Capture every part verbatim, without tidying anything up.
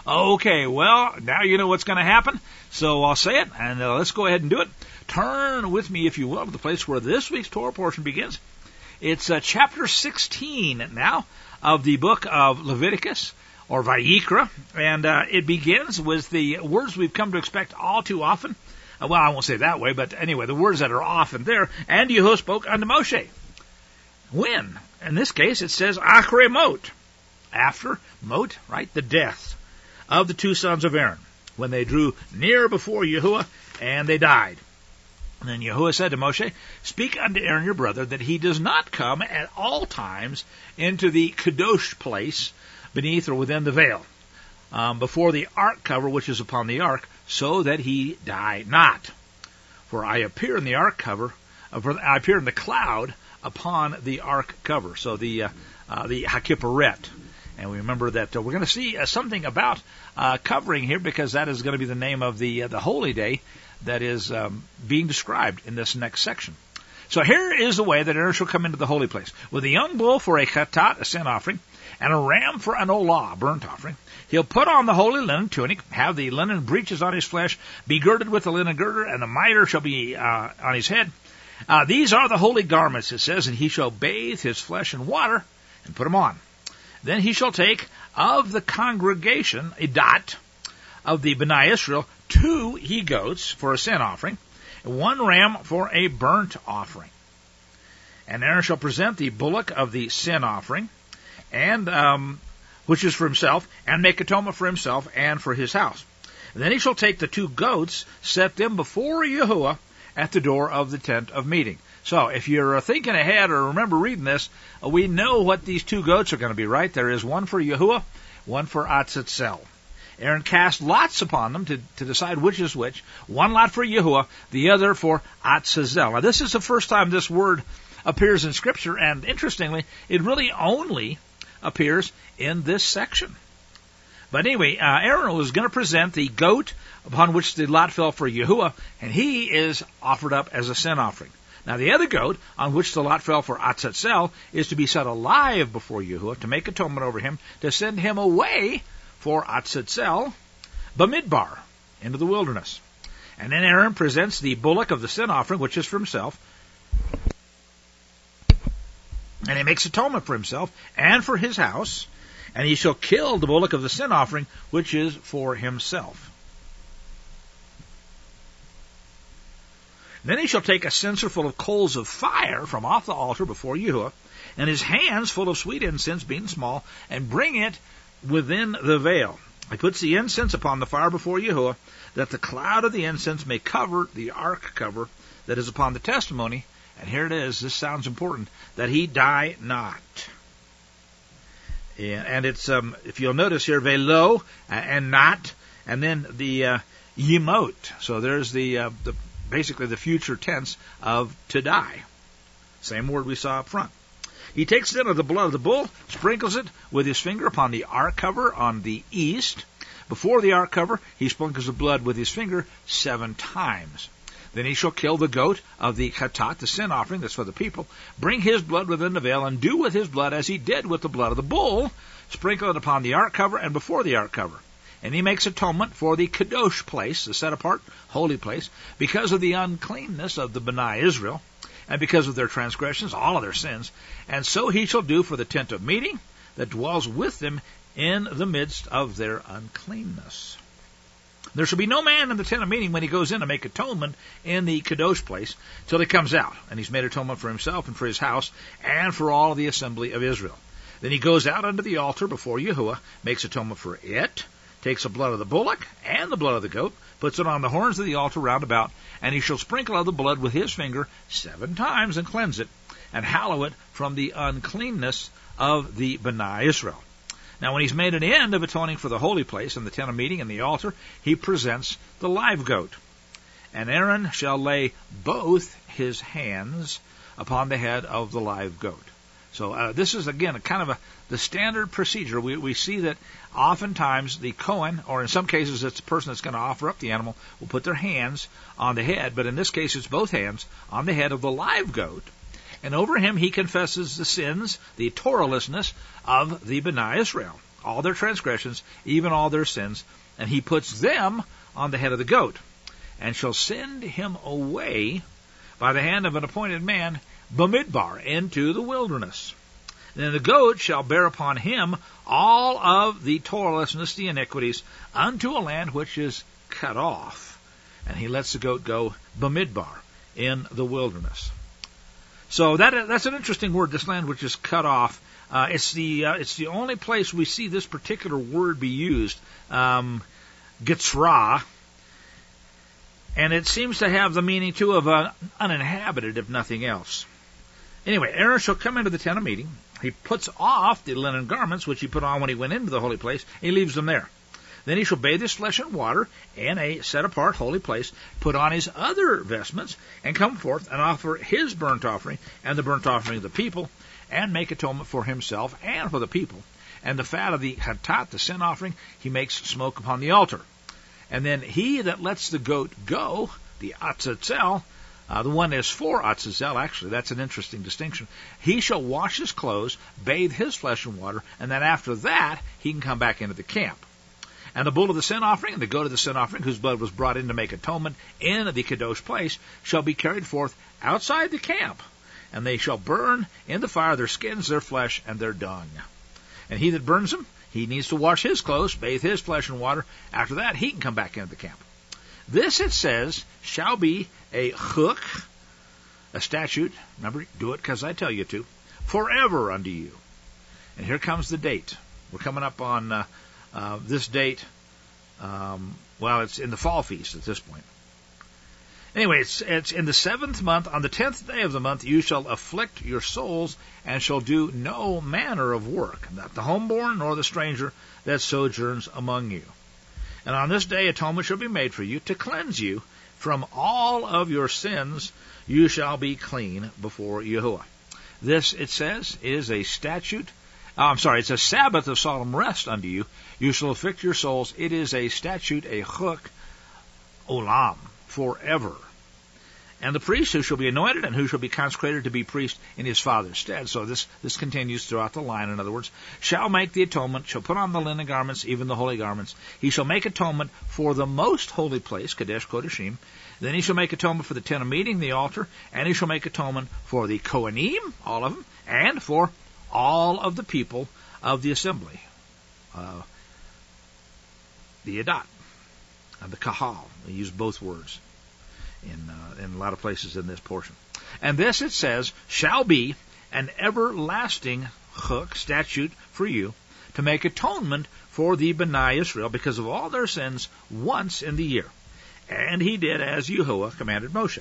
Okay, well, now you know what's going to happen, so I'll say it, and uh, let's go ahead and do it. Turn with me, if you will, to the place where this week's Torah portion begins. It's uh, chapter sixteen now of the book of Leviticus, or Vayikra, and uh, it begins with the words we've come to expect all too often. Uh, well, I won't say it that way, but anyway, the words that are often there. And Yehovah spoke unto Moshe. When? In this case, it says, Achrei Mot. After Mot, right, the death of the two sons of Aaron, when they drew near before Yahuwah, and they died. And then Yahuwah said to Moshe, Speak unto Aaron your brother, that he does not come at all times into the Kadosh place, beneath or within the veil, um, before the ark cover which is upon the ark, so that he die not. For I appear in the ark cover, uh, for I appear in the cloud upon the ark cover. So the uh, uh, the Hakipperet. And we remember that uh, we're going to see uh, something about uh, covering here, because that is going to be the name of the uh, the holy day that is um, being described in this next section. So here is the way that Aaron shall come into the holy place. With a young bull for a chatat, a sin offering, and a ram for an olah, a burnt offering. He'll put on the holy linen tunic, have the linen breeches on his flesh, be girded with the linen girder, and the mitre shall be uh, on his head. Uh, these are the holy garments, it says, and he shall bathe his flesh in water and put them on. Then he shall take of the congregation a dot of the Bnei Israel, two he-goats for a sin offering, and one ram for a burnt offering. And Aaron shall present the bullock of the sin offering, and um, which is for himself, and make atonement for himself and for his house. And then he shall take the two goats, set them before Yahuwah at the door of the tent of meeting. So if you're thinking ahead or remember reading this, we know what these two goats are going to be, right? There is one for Yahuwah, one for Atzitzel. Aaron cast lots upon them to, to decide which is which. One lot for Yahuwah, the other for Atzitzel. Now this is the first time this word appears in Scripture, and interestingly, it really only appears in this section. But anyway, uh, Aaron was going to present the goat upon which the lot fell for Yahuwah, and he is offered up as a sin offering. Now the other goat, on which the lot fell for Atzitzel, is to be set alive before Yahuwah, to make atonement over him, to send him away for Atzitzel, Bamidbar, into the wilderness. And then Aaron presents the bullock of the sin offering, which is for himself, and he makes atonement for himself and for his house, and he shall kill the bullock of the sin offering, which is for himself. Then he shall take a censer full of coals of fire from off the altar before Yahuwah, and his hands full of sweet incense, being small, and bring it within the veil. He puts the incense upon the fire before Yahuwah, that the cloud of the incense may cover the ark cover that is upon the testimony. And here it is, this sounds important, that he die not. And it's, um, if you'll notice here, velo and not, and then the uh, yemot. So there's the, uh, the basically the future tense of to die. Same word we saw up front. He takes then of the blood of the bull, sprinkles it with his finger upon the ark cover on the east. Before the ark cover, he sprinkles the blood with his finger seven times. Then he shall kill the goat of the chatat, the sin offering, that's for the people, bring his blood within the veil, and do with his blood as he did with the blood of the bull, sprinkle it upon the ark cover and before the ark cover. And he makes atonement for the kadosh place, the set-apart, holy place, because of the uncleanness of the Bnei Israel, and because of their transgressions, all of their sins. And so he shall do for the tent of meeting that dwells with them in the midst of their uncleanness. There shall be no man in the tent of meeting when he goes in to make atonement in the kadosh place till he comes out, and he's made atonement for himself and for his house and for all the assembly of Israel. Then he goes out unto the altar before Yahuwah, makes atonement for it, takes the blood of the bullock and the blood of the goat, puts it on the horns of the altar round about, and he shall sprinkle of the blood with his finger seven times and cleanse it, and hallow it from the uncleanness of the Bnei Israel. Now when he's made an end of atoning for the holy place and the tent of meeting and the altar, he presents the live goat. And Aaron shall lay both his hands upon the head of the live goat. So uh, this is, again, a kind of a, the standard procedure. We, we see that oftentimes the Kohen, or in some cases it's the person that's going to offer up the animal, will put their hands on the head, but in this case it's both hands on the head of the live goat. And over him he confesses the sins, the Torahlessness of the Bnei Israel. all their transgressions, even all their sins, and he puts them on the head of the goat, and shall send him away by the hand of an appointed man, Bamidbar, into the wilderness. Then the goat shall bear upon him all of the toillessness, the iniquities, unto a land which is cut off. And he lets the goat go Bamidbar, in the wilderness. So that that's an interesting word, this land which is cut off. Uh, it's the uh, it's the only place we see this particular word be used, um, Gitzrah, and it seems to have the meaning, too, of uh, uninhabited, if nothing else. Anyway, Aaron shall come into the tent of meeting. He puts off the linen garments which he put on when he went into the holy place. He leaves them there. Then he shall bathe his flesh in water in a set-apart holy place, put on his other vestments, and come forth and offer his burnt offering and the burnt offering of the people, and make atonement for himself and for the people. And the fat of the hatat, the sin offering, he makes smoke upon the altar. And then he that lets the goat go, the atzazel, uh, the one is for atzazel, actually, that's an interesting distinction. He shall wash his clothes, bathe his flesh in water, and then after that he can come back into the camp. And the bull of the sin offering and the goat of the sin offering, whose blood was brought in to make atonement in the kadosh place, shall be carried forth outside the camp, and they shall burn in the fire their skins, their flesh, and their dung. And he that burns them, he needs to wash his clothes, bathe his flesh in water. After that, he can come back into the camp. This, it says, shall be a chuk, a statute. Remember, do it because I tell you to, forever unto you. And here comes the date. We're coming up on uh, uh, this date. Um, well, it's in the fall feast at this point. Anyway, it's, it's in the seventh month, on the tenth day of the month, you shall afflict your souls, and shall do no manner of work, not the homeborn nor the stranger that sojourns among you. And on this day atonement shall be made for you, to cleanse you from all of your sins. You shall be clean before Yahuwah. This, it says, is a statute. Uh, I'm sorry, it's a Sabbath of solemn rest unto you. You shall afflict your souls. It is a statute, a chuk, olam, forever. And the priest who shall be anointed and who shall be consecrated to be priest in his father's stead. So this, this continues throughout the line, in other words, shall make the atonement, shall put on the linen garments, even the holy garments. He shall make atonement for the most holy place, Kadesh Kodashim. Then he shall make atonement for the tent of meeting, the altar, and he shall make atonement for the Kohanim, all of them, and for all of the people of the assembly. Uh, the Adat, and the Kahal. They use both words in uh, in a lot of places in this portion. And this, it says, shall be an everlasting chuk, statute for you, to make atonement for the Bnei Israel because of all their sins once in the year. And he did as Yahuwah commanded Moshe.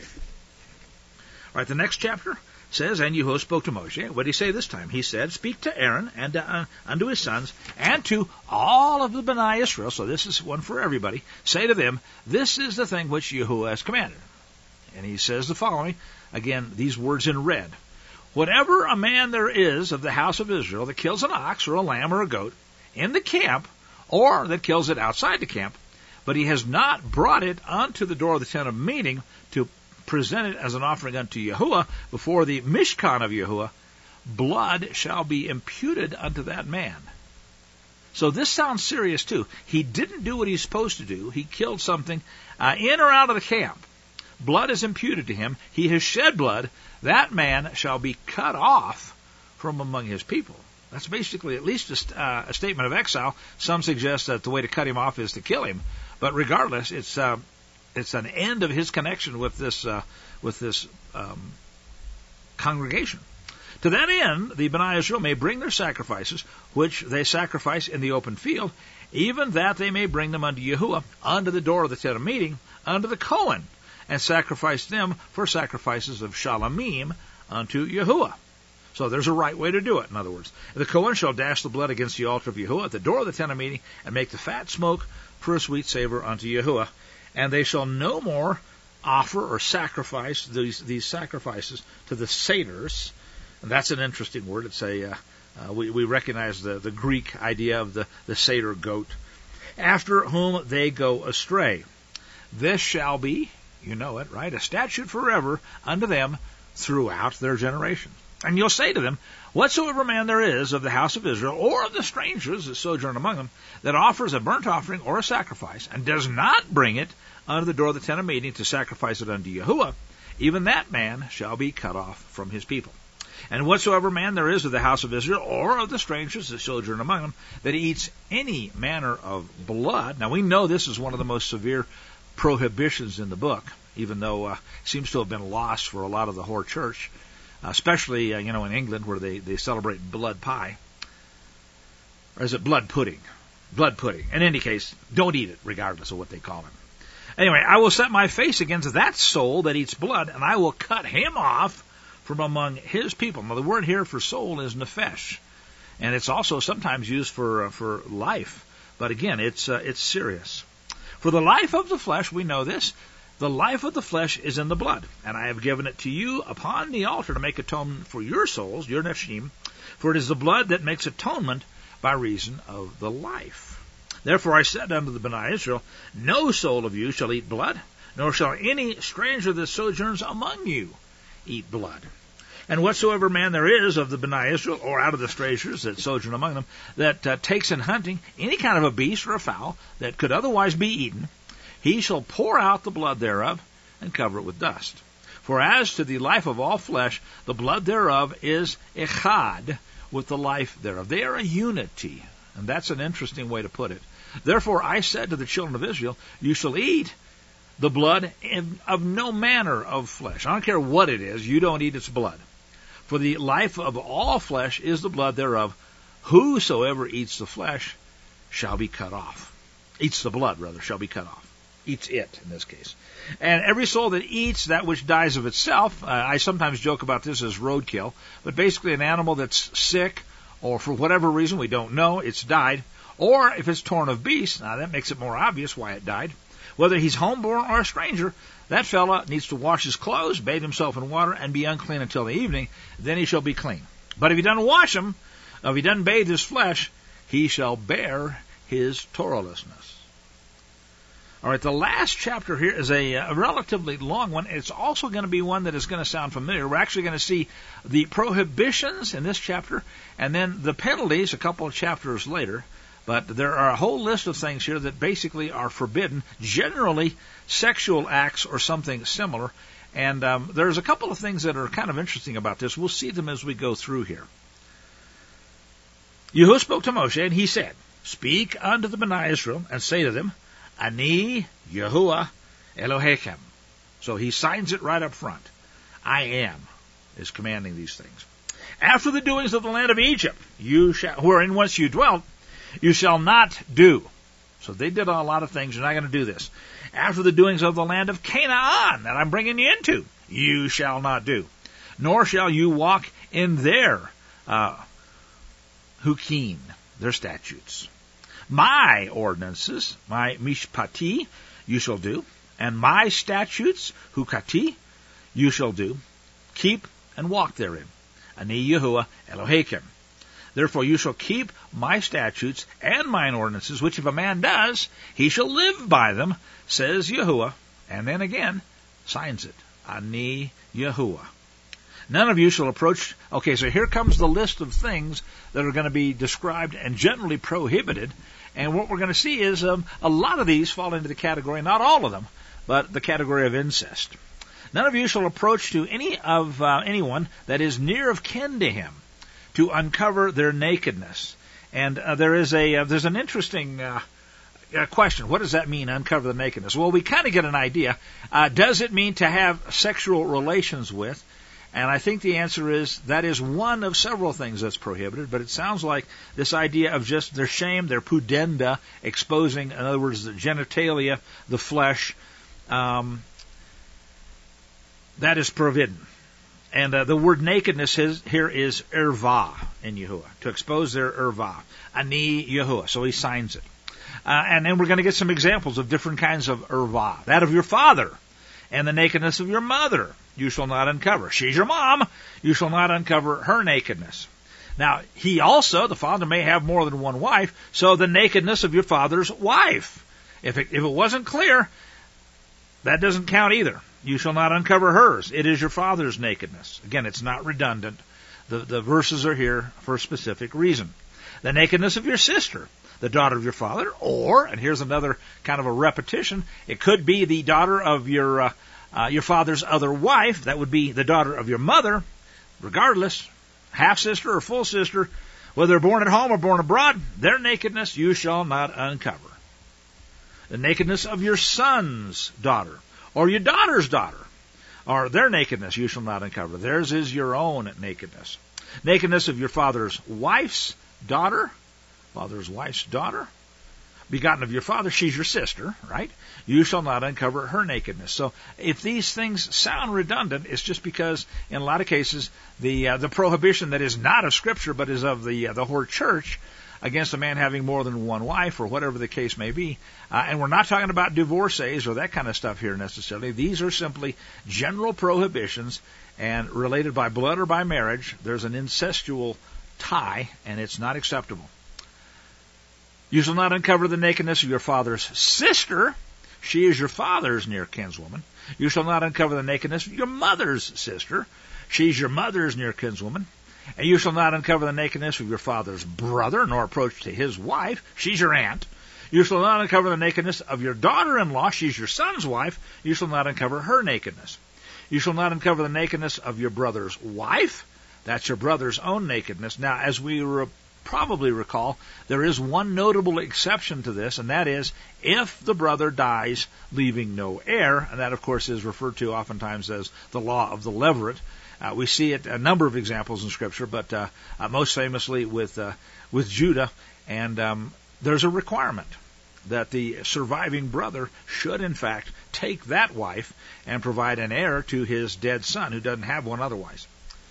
All right, the next chapter says, and Yahuwah spoke to Moshe. What did he say this time? He said, speak to Aaron and uh, unto his sons and to all of the Bnei Israel. So this is one for everybody. Say to them, this is the thing which Yahuwah has commanded. And he says the following, again, these words in red. Whatever a man there is of the house of Israel that kills an ox or a lamb or a goat in the camp, or that kills it outside the camp, but he has not brought it unto the door of the tent of meeting to present it as an offering unto Yahuwah before the Mishkan of Yahuwah, blood shall be imputed unto that man. So this sounds serious too. He didn't do what he's supposed to do. He killed something uh, in or out of the camp. Blood is imputed to him. He has shed blood. That man shall be cut off from among his people. That's basically at least a, uh, a statement of exile. Some suggest that the way to cut him off is to kill him. But regardless, it's uh, it's an end of his connection with this uh, with this um, congregation. To that end, the Bnei Israel may bring their sacrifices, which they sacrifice in the open field, even that they may bring them unto Yahuwah, unto the door of the tent of meeting, unto the Kohen, and sacrifice them for sacrifices of shalamim unto Yahuwah. So there's a right way to do it, in other words. The Kohen shall dash the blood against the altar of Yahuwah at the door of the tent of meeting, and make the fat smoke for a sweet savor unto Yahuwah. And they shall no more offer or sacrifice these, these sacrifices to the satyrs. And that's an interesting word. It's a, uh, uh, we, we recognize the, the Greek idea of the, the satyr goat. After whom they go astray. This shall be, you know it, right, a statute forever unto them throughout their generations. And you'll say to them, whatsoever man there is of the house of Israel, or of the strangers that sojourn among them, that offers a burnt offering or a sacrifice, and does not bring it unto the door of the tent of meeting to sacrifice it unto Yahuwah, even that man shall be cut off from his people. And whatsoever man there is of the house of Israel, or of the strangers that sojourn among them, that eats any manner of blood. Now we know this is one of the most severe prohibitions in the book, even though uh, it seems to have been lost for a lot of the whore church, especially uh, you know in England where they, they celebrate blood pie. Or is it blood pudding? Blood pudding. In any case, don't eat it, regardless of what they call it. Anyway, I will set my face against that soul that eats blood, and I will cut him off from among his people. Now, the word here for soul is nephesh, and it's also sometimes used for uh, for life. But again, it's uh, it's serious. For the life of the flesh, we know this, the life of the flesh is in the blood, and I have given it to you upon the altar to make atonement for your souls, your nefshim, for it is the blood that makes atonement by reason of the life. Therefore I said unto the Bnei Israel, no soul of you shall eat blood, nor shall any stranger that sojourns among you eat blood. And whatsoever man there is of the Bnei Israel, or out of the strangers that sojourn among them, that uh, takes in hunting any kind of a beast or a fowl that could otherwise be eaten, he shall pour out the blood thereof, and cover it with dust. For as to the life of all flesh, the blood thereof is echad with the life thereof. They are a unity, and that's an interesting way to put it. Therefore I said to the children of Israel, you shall eat the blood of no manner of flesh. I don't care what it is, you don't eat its blood. For the life of all flesh is the blood thereof. Whosoever eats the flesh shall be cut off. Eats the blood, rather, shall be cut off. Eats it, in this case. And every soul that eats that which dies of itself, uh, I sometimes joke about this as roadkill, but basically an animal that's sick, or for whatever reason, we don't know, it's died, or if it's torn of beast, now that makes it more obvious why it died. Whether he's homeborn or a stranger, that fella needs to wash his clothes, bathe himself in water, and be unclean until the evening. Then he shall be clean. But if he doesn't wash him, if he doesn't bathe his flesh, he shall bear his Torahlessness. All right, the last chapter here is a, a relatively long one. It's also going to be one that is going to sound familiar. We're actually going to see the prohibitions in this chapter, and then the penalties a couple of chapters later. But there are a whole list of things here that basically are forbidden, generally sexual acts or something similar. And um, there's a couple of things that are kind of interesting about this. We'll see them as we go through here. Yahuwah spoke to Moshe, and he said, speak unto the Bnei Israel, and say to them, Ani Yahuwah Elohechem. So he signs it right up front. I am is commanding these things. After the doings of the land of Egypt, you shall, wherein once you dwelt, you shall not do. So they did a lot of things. You're not going to do this. After the doings of the land of Canaan that I'm bringing you into, you shall not do. Nor shall you walk in their uh, hukim, their statutes. My ordinances, my mishpati, you shall do. And my statutes, hukati, you shall do. Keep and walk therein. Ani Yahuwah Elohechem. Therefore you shall keep my statutes and mine ordinances, which if a man does, he shall live by them, says Yahuwah. And then again, signs it. Ani Yahuwah. None of you shall approach... Okay, so here comes the list of things that are going to be described and generally prohibited. And what we're going to see is um, a lot of these fall into the category, not all of them, but the category of incest. None of you shall approach to any of uh, anyone that is near of kin to him, to uncover their nakedness. And uh, there is a uh, there's an interesting uh, uh, question. What does that mean, uncover the nakedness? Well, we kind of get an idea. Uh, does it mean to have sexual relations with? And I think the answer is that is one of several things that's prohibited, but it sounds like this idea of just their shame, their pudenda, exposing, in other words, the genitalia, the flesh, um, that is forbidden. And uh, the word nakedness is, here is erva in Yahuwah, to expose their erva. Ani Yahuwah. So he signs it. Uh, and then we're going to get some examples of different kinds of erva. That of your father and the nakedness of your mother you shall not uncover. She's your mom. You shall not uncover her nakedness. Now, he also, the father may have more than one wife, so the nakedness of your father's wife. If it, if it wasn't clear, that doesn't count either. You shall not uncover hers. It is your father's nakedness. Again, it's not redundant. The, the verses are here for a specific reason. The nakedness of your sister, the daughter of your father, or, and here's another kind of a repetition, it could be the daughter of your uh, uh, your father's other wife. That would be the daughter of your mother. Regardless, half-sister or full sister, whether born at home or born abroad, their nakedness you shall not uncover. The nakedness of your son's daughter, or your daughter's daughter, or their nakedness you shall not uncover. Theirs is your own nakedness. Nakedness of your father's wife's daughter, father's wife's daughter, begotten of your father, she's your sister, right? You shall not uncover her nakedness. So if these things sound redundant, it's just because in a lot of cases the uh, the prohibition that is not of Scripture but is of the uh, the whole church against a man having more than one wife or whatever the case may be. Uh, and we're not talking about divorcees or that kind of stuff here necessarily. These are simply general prohibitions, and related by blood or by marriage, there's an incestual tie, and it's not acceptable. You shall not uncover the nakedness of your father's sister. She is your father's near kinswoman. You shall not uncover the nakedness of your mother's sister. She's your mother's near kinswoman. And you shall not uncover the nakedness of your father's brother, nor approach to his wife. She's your aunt. You shall not uncover the nakedness of your daughter-in-law. She's your son's wife. You shall not uncover her nakedness. You shall not uncover the nakedness of your brother's wife. That's your brother's own nakedness. Now, as we re- probably recall, there is one notable exception to this, and that is if the brother dies leaving no heir, and that, of course, is referred to oftentimes as the law of the leveret. Uh, we see it a number of examples in Scripture, but uh, uh, most famously with uh, with Judah, and um, there's a requirement that the surviving brother should, in fact, take that wife and provide an heir to his dead son, who doesn't have one otherwise.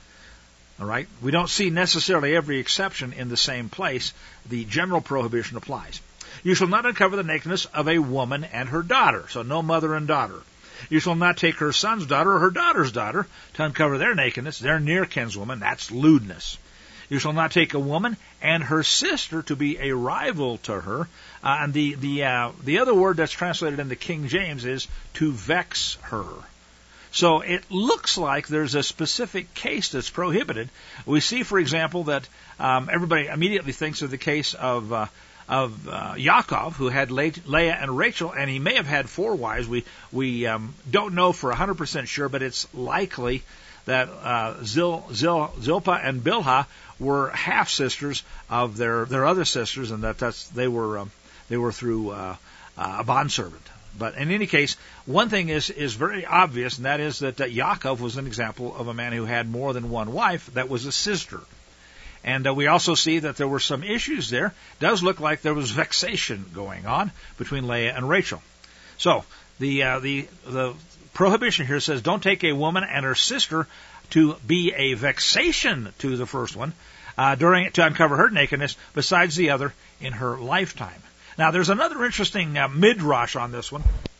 All right? We don't see necessarily every exception in the same place. The general prohibition applies. You shall not uncover the nakedness of a woman and her daughter, so no mother and daughter. You shall not take her son's daughter or her daughter's daughter to uncover their nakedness. They're near kinswoman. That's lewdness. You shall not take a woman and her sister to be a rival to her. Uh, and the the uh, the other word that's translated into King James is to vex her. So it looks like there's a specific case that's prohibited. We see, for example, that um, everybody immediately thinks of the case of uh, of uh, Yaakov, who had Le- Leah and Rachel, and he may have had four wives. We we um, don't know for one hundred percent sure, but it's likely that uh, Zil, Zil, Zilpah and Bilhah were half sisters of their, their other sisters, and that that's, they were um, they were through uh, uh, a bondservant. But in any case, one thing is is very obvious, and that is that uh, Yaakov was an example of a man who had more than one wife that was a sister. And uh, we also see that there were some issues there. It does look like there was vexation going on between Leah and Rachel. So the uh, the the prohibition here says don't take a woman and her sister to be a vexation to the first one uh, during to uncover her nakedness besides the other in her lifetime. Now there's another interesting uh, midrash on this one.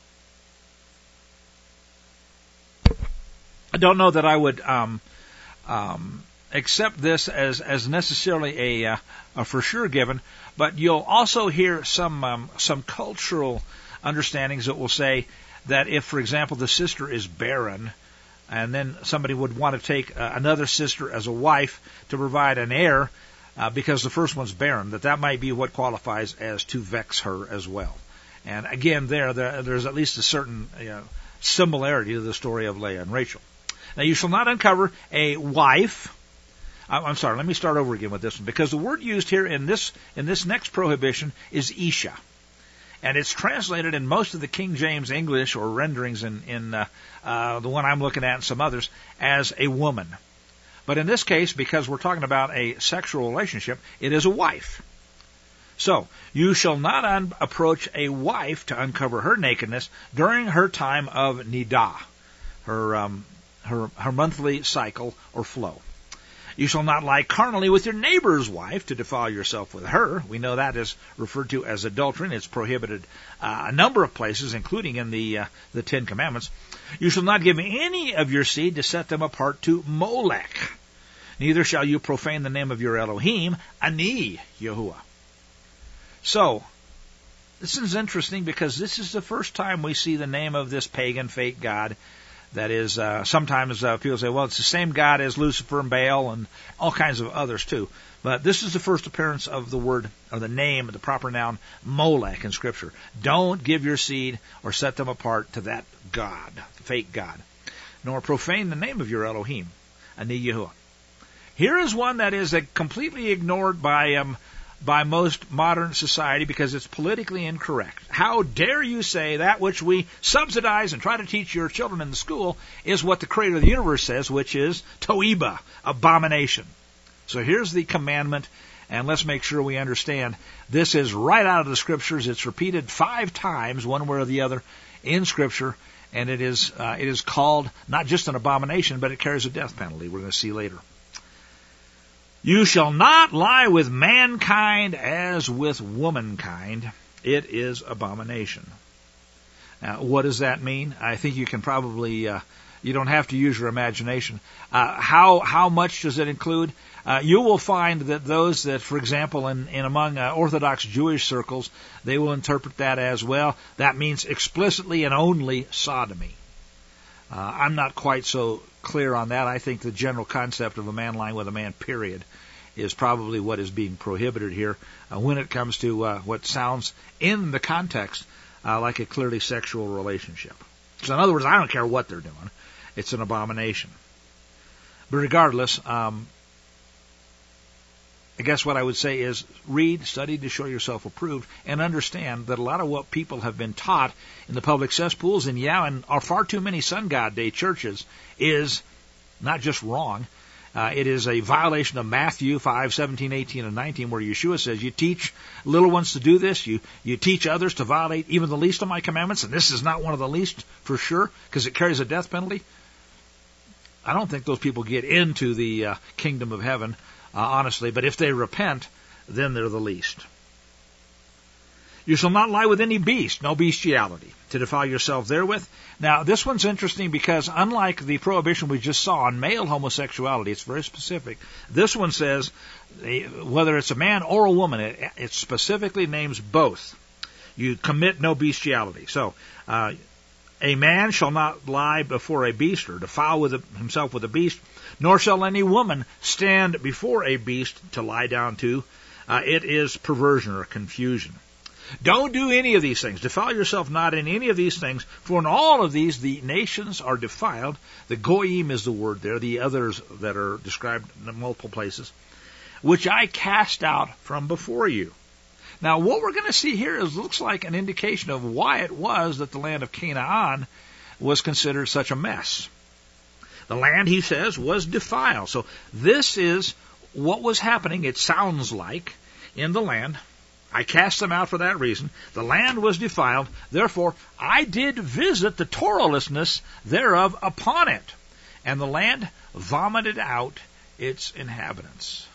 I don't know that I would um, um, accept this as, as necessarily a, uh, a for sure given, but you'll also hear some um, some cultural understandings that will say that if, for example, the sister is barren, and then somebody would want to take uh, another sister as a wife to provide an heir uh, because the first one's barren, that that might be what qualifies as to vex her as well. And again, there, there there's at least a certain you know, similarity to the story of Leah and Rachel. Now, you shall not uncover a wife. I'm sorry, let me start over again with this one, because the word used here in this in this next prohibition is Isha. And it's translated in most of the King James English or renderings in, in uh, uh, the one I'm looking at and some others as a woman. But in this case, because we're talking about a sexual relationship, it is a wife. So, you shall not un- approach a wife to uncover her nakedness during her time of nidah, her, um, her, her monthly cycle or flow. You shall not lie carnally with your neighbor's wife to defile yourself with her. We know that is referred to as adultery, and it's prohibited uh, a number of places, including in the uh, the Ten Commandments. You shall not give any of your seed to set them apart to Molech. Neither shall you profane the name of your Elohim, Ani Yahuwah. So, this is interesting because this is the first time we see the name of this pagan fake god That is, uh, sometimes uh, people say, well, it's the same God as Lucifer and Baal and all kinds of others too. But this is the first appearance of the word, or the name, the proper noun, Molech in Scripture. Don't give your seed or set them apart to that God, fake God, nor profane the name of your Elohim, Ani Yahuwah. Here is one that is uh, completely ignored by um, by most modern society because it's politically incorrect. How dare you say that which we subsidize and try to teach your children in the school is what the Creator of the universe says, which is toiba, abomination. So here's the commandment, and let's make sure we understand this is right out of the Scriptures. It's repeated five times, one way or the other, in Scripture, and it is uh, it is called not just an abomination, but it carries a death penalty. We're going to see later. You shall not lie with mankind as with womankind. It is abomination. Now, what does that mean? I think you can probably, uh, you don't have to use your imagination. Uh, how how much does it include? Uh, you will find that those that, for example, in, in among uh, Orthodox Jewish circles, they will interpret that as, well, that means explicitly and only sodomy. Uh, I'm not quite so clear on that. I think the general concept of a man lying with a man, period, is probably what is being prohibited here uh, when it comes to uh, what sounds in the context uh, like a clearly sexual relationship. So in other words, I don't care what they're doing. It's an abomination. But regardless, um, I guess what I would say is read, study to show yourself approved, and understand that a lot of what people have been taught in the public cesspools and, yeah, and our far too many Sun God Day churches is not just wrong. Uh, it is a violation of Matthew five, seventeen, eighteen, and nineteen, where Yeshua says, you teach little ones to do this, you, you teach others to violate even the least of my commandments, and this is not one of the least for sure, because it carries a death penalty. I don't think those people get into the uh, kingdom of heaven, uh, honestly, but if they repent, then they're the least. You shall not lie with any beast, no bestiality, to defile yourself therewith. Now, this one's interesting because unlike the prohibition we just saw on male homosexuality, it's very specific. This one says, whether it's a man or a woman, it, it specifically names both. You commit no bestiality. So, uh, a man shall not lie before a beast or defile with a, himself with a beast, nor shall any woman stand before a beast to lie down to. Uh, it is perversion or confusion. Don't do any of these things. Defile yourself not in any of these things, for in all of these the nations are defiled. The goyim is the word there, the others that are described in multiple places, which I cast out from before you. Now, what we're going to see here is looks like an indication of why it was that the land of Canaan was considered such a mess. The land, he says, was defiled. So this is what was happening, it sounds like, in the land. I cast them out for that reason. The land was defiled. Therefore, I did visit the Torahlessness thereof upon it. And the land vomited out its inhabitants.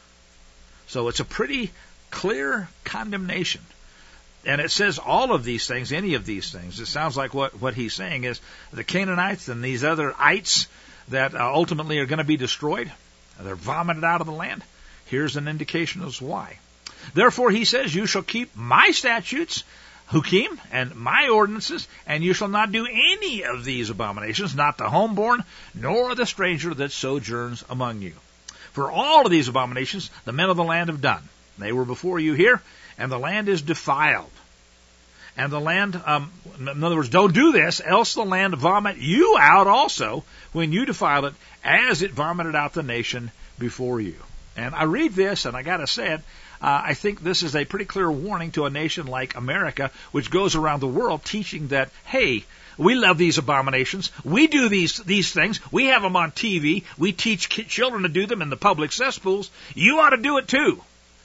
So it's a pretty clear condemnation. And it says all of these things, any of these things. It sounds like what, what he's saying is the Canaanites and these other ites that uh, ultimately are going to be destroyed, they're vomited out of the land. Here's an indication as why. Therefore, he says, you shall keep my statutes, hukim, and my ordinances, and you shall not do any of these abominations, not the homeborn, nor the stranger that sojourns among you. For all of these abominations the men of the land have done. They were before you here, and the land is defiled. And the land, um, in other words, don't do this, else the land vomit you out also when you defile it, as it vomited out the nation before you. And I read this, and I got to say it, Uh, I think this is a pretty clear warning to a nation like America, which goes around the world teaching that, hey, we love these abominations. We do these these things. We have them on T V. We teach children to do them in the public cesspools. You ought to do it too.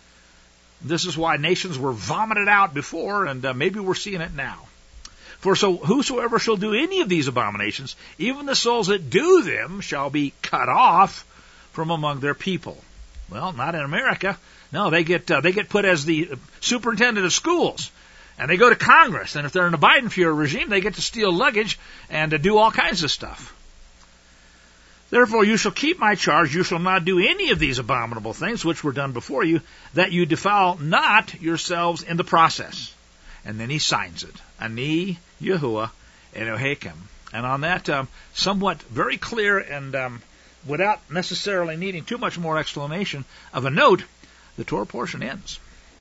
This is why nations were vomited out before, and uh, maybe we're seeing it now. For so whosoever shall do any of these abominations, even the souls that do them shall be cut off from among their people. Well, not in America. No, they get uh, they get put as the superintendent of schools, and they go to Congress. And if they're in the Biden-Fuhrer regime, they get to steal luggage and to do all kinds of stuff. Therefore, you shall keep my charge. You shall not do any of these abominable things which were done before you, that you defile not yourselves in the process. And then he signs it. Ani Yahuwah Elohechem. And on that um, somewhat very clear and um, without necessarily needing too much more explanation of a note, the Torah portion ends.